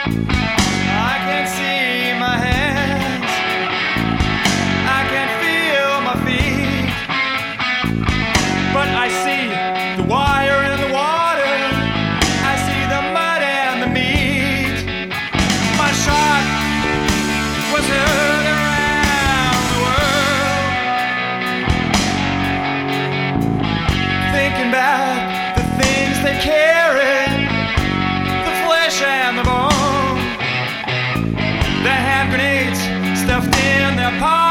I can see my hands, I can feel my feet, but I see the wire and the water, I see the mud and the meat. My shot was heard around the world, thinking about the things they carry, the flesh and the bone, the hand grenades stuffed in their pockets.